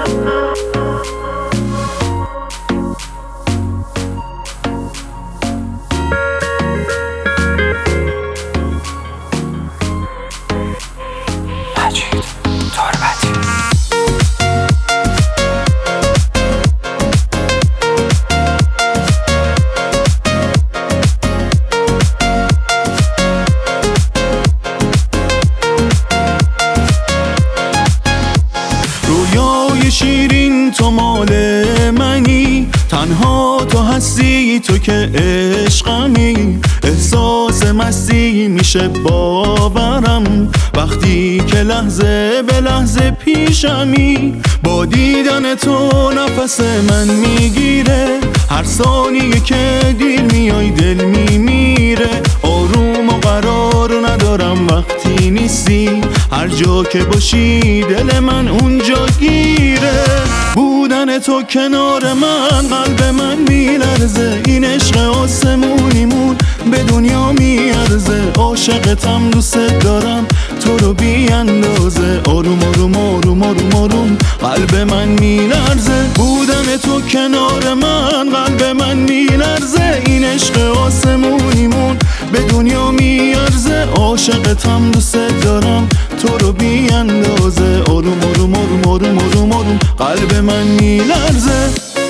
رویای شیرین تو مال منی، تنها تو هستی تو که عشقمی. احساس مستی میشه باورم وقتی که لحظه به لحظه پیشمی. با دیدن تو نفس من میگیره، هر ثانیه که دیر میای دل میمیره. آروم و قرار ندارم وقتی نیستی، هر جا که باشی دل من اونجا گیره. بودن تو کنار من قلب من میلرزه، این عشق آسمونیمون به دنیا میارزه. عاشقتم دوست دارم تو رو بی اندازه، آروم آروم آروم آروم آروم قلب من میلرزه. بودن تو کنار من قلب من میلرزه، این عشق آسمونیمون به دنیا میارزه. عاشقتم دوست دارم تو رو بی اندازه، آروم آروم آروم آروم آروم آروم قلب من میلرزه.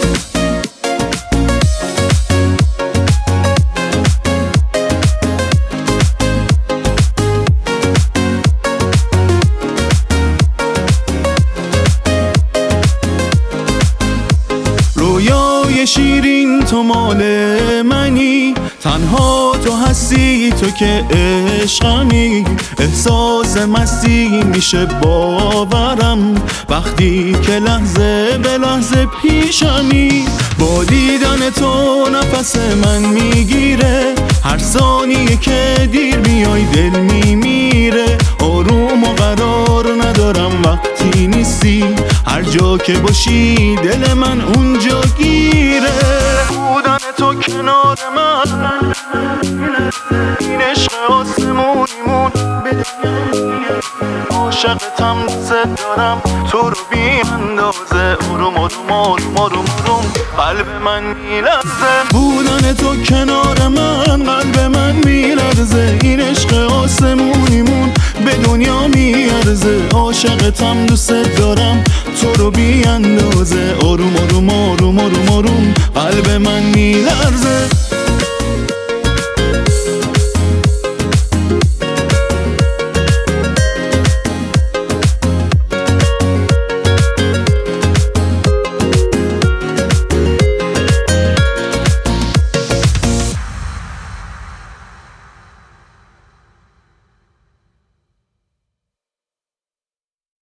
رویای شیرین تو مال منی، تنها تو هستی تو که عشقمی. احساس مستی میشه باورم وقتی که لحظه به لحظه پیشمی. با دیدن تو نفس من میگیره، هر ثانیه که دیر میای دل میمیره. آروم و قرار ندارم وقتی نیستی، هر جا که باشی دل من اونجا گیره. بودن تو کنار من این عشق آسمونیمون به دنیا. عاشقتم دوست دارم تو رو بی اندازه، آروم آروم آروم آروم آروم قلب من میلرزه. بودن تو کنار من قلب من میلرزه، این عشق آسمونیمون به دنیا میارزه. عاشقتم دوست دارم تو رو بی اندازه، آروم آروم آروم آروم آروم قلب من میلرزه.